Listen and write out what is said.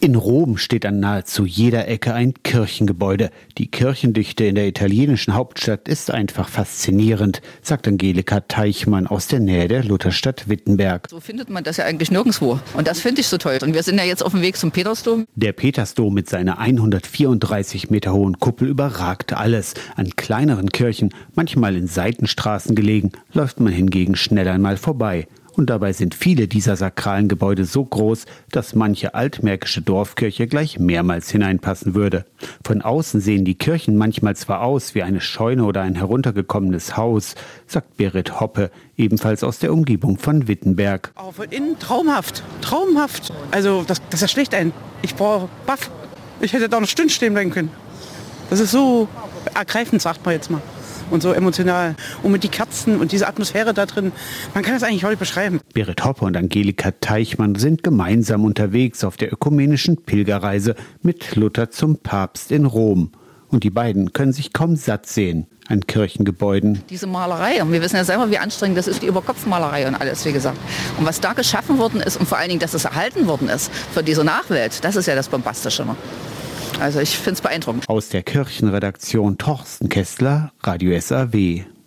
In Rom steht an nahezu jeder Ecke ein Kirchengebäude. Die Kirchendichte in der italienischen Hauptstadt ist einfach faszinierend, sagt Angelika Teichmann aus der Nähe der Lutherstadt Wittenberg. So findet man das ja eigentlich nirgendwo. Und das finde ich so toll. Und wir sind ja jetzt auf dem Weg zum Petersdom. Der Petersdom mit seiner 134 Meter hohen Kuppel überragt alles. An kleineren Kirchen, manchmal in Seitenstraßen gelegen, läuft man hingegen schnell einmal vorbei. Und dabei sind viele dieser sakralen Gebäude so groß, dass manche altmärkische Dorfkirche gleich mehrmals hineinpassen würde. Von außen sehen die Kirchen manchmal zwar aus wie eine Scheune oder ein heruntergekommenes Haus, sagt Berit Hoppe, ebenfalls aus der Umgebung von Wittenberg. Aber von innen traumhaft, traumhaft. Also das erschlägt einen. Ich brauche baff. Ich hätte da noch eine Stunde stehen bleiben können. Das ist so ergreifend, sagt man jetzt mal. Und so emotional. Und mit die Kerzen und diese Atmosphäre da drin, man kann das eigentlich heute beschreiben. Berit Hoppe und Angelika Teichmann sind gemeinsam unterwegs auf der ökumenischen Pilgerreise mit Luther zum Papst in Rom. Und die beiden können sich kaum satt sehen an Kirchengebäuden. Diese Malerei, und wir wissen ja selber, wie anstrengend das ist, die Überkopfmalerei und alles, wie gesagt. Und was da geschaffen worden ist und vor allen Dingen, dass es erhalten worden ist für diese Nachwelt, das ist ja das Bombastische. Also ich finde es beeindruckend. Aus der Kirchenredaktion Torsten Kessler, Radio SAW.